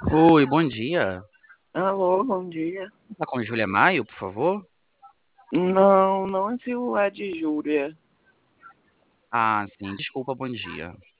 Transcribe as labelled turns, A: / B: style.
A: Oi, bom dia.
B: Alô, bom dia.
A: Tá com Júlia Maio, por favor?
B: Não, não é celular de Júlia.
A: Ah, sim, desculpa, bom dia.